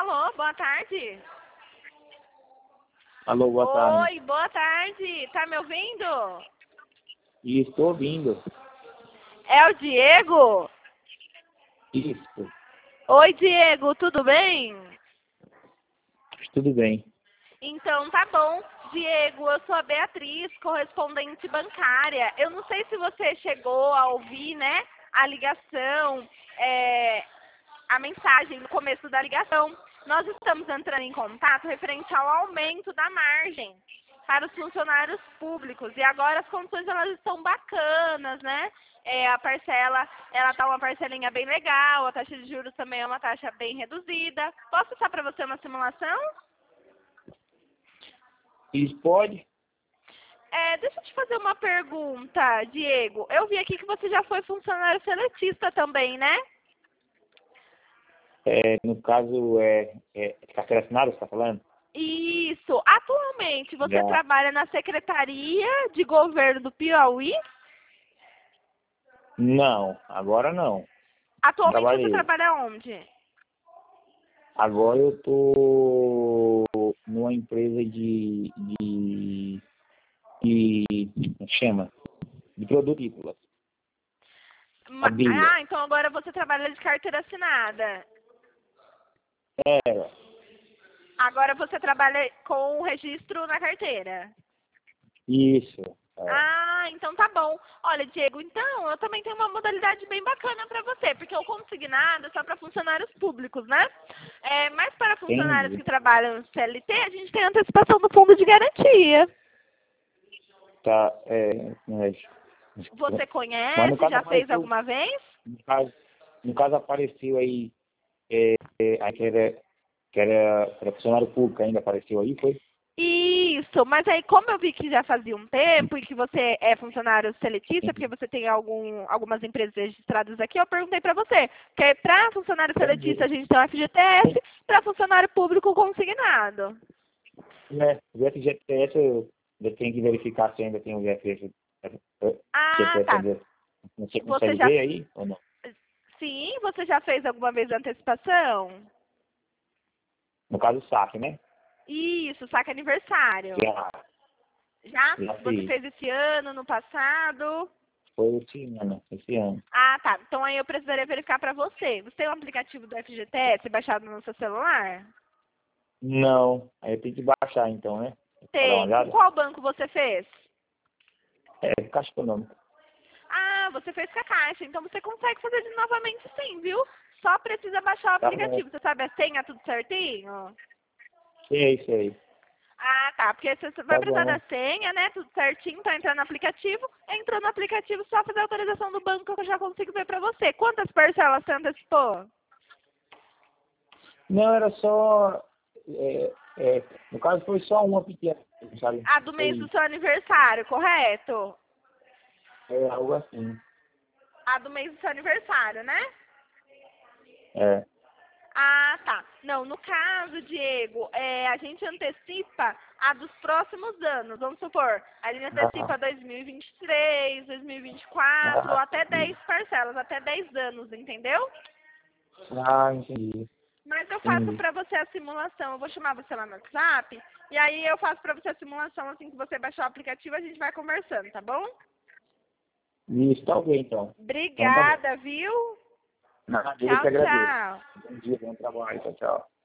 Alô, boa tarde. Alô, boa tarde. Oi, boa tarde. Tá me ouvindo? Estou ouvindo. É o Diego? Isso, Oi, Diego, tudo bem? tudo bem. Então tá bom. Diego, eu sou a Beatriz, correspondente bancária. Eu não sei se você chegou a ouvir, né, a ligação, a mensagem no começo da ligação. Nós estamos entrando em contato referente ao aumento da margem para os funcionários públicos. E agora as condições elas estão bacanas, né? A parcela, ela tá uma parcelinha bem legal, a taxa de juros também é uma taxa bem reduzida. Posso passar para você uma simulação? Isso pode? Deixa eu te fazer uma pergunta, Diego. Eu vi aqui que você já foi funcionário seletista também, né? No caso, carteira assinada, você está falando? Isso. Atualmente, você Já. trabalha na Secretaria de Governo do Piauí? Não, agora não. Não Atualmente, você trabalhei. trabalha onde? Agora eu estou numa empresa como é que chama? De produtícolas. A Bila. Então agora você trabalha de carteira assinada. É, Agora você trabalha com o registro na carteira. isso. Então tá bom. Olha, Diego, então eu também tenho uma modalidade bem bacana para você, porque o consignado é só para funcionários públicos, né? Mas para funcionários Entendi. que trabalham no CLT, a gente tem antecipação do fundo de garantia. Tá, Você mas no conhece? caso Já fez apareceu, alguma vez? no caso apareceu aí, aí que era funcionário público ainda apareceu aí, foi? Isso, mas aí como eu vi que já fazia um tempo e que você é funcionário seletista, porque você tem algumas empresas registradas aqui, eu perguntei para você. Porque para funcionário seletista a gente tem o FGTS, para funcionário público consignado. Né? O FGTS eu tenho que verificar se ainda tem o FGTS. Tá. Você Você consegue já. ver aí ou não? Sim, você já fez alguma vez antecipação? No caso, o saque, né? Isso, saque aniversário. Já, Já? já Você fiz. fez esse ano, no passado? Foi esse ano. Tá. Então aí eu precisaria verificar para você. Você tem um aplicativo do FGTS baixado no seu celular? Não, aí eu tenho que baixar então, né? Pra dar uma Tem. Com olhada. qual banco você fez? Caixa Econômica. Você fez com a Caixa. Então você consegue fazer de novamente sim, viu? Só precisa baixar o Tá bom. aplicativo. Você sabe a senha, tudo certinho? Sei. Tá. Porque você vai Tá precisar bom. da senha, né? Tudo certinho para entrar no aplicativo. Entrou no aplicativo, só fazer a autorização do banco que eu já consigo ver para você. Quantas parcelas você antecipou? Não, era só. No caso, foi só uma pequena, sabe? A do mês do Foi seu aniversário, correto? algo assim. A do mês do seu aniversário, né? É. Tá. Não, no caso, Diego, a gente antecipa a dos próximos anos. Vamos supor, a gente antecipa 2023, 2024, ou até 10 parcelas, até 10 anos, entendeu? Entendi. Mas eu faço Entendi. pra você a simulação. Eu vou chamar você lá no WhatsApp, e aí eu faço pra você a simulação assim que você baixar o aplicativo, a gente vai conversando, tá bom? Isso, tá ok, então. Então tá bom. Obrigada, viu? Nada, eu Tchau, que agradeço. tchau. Bom dia, bom trabalho. Tchau, tchau.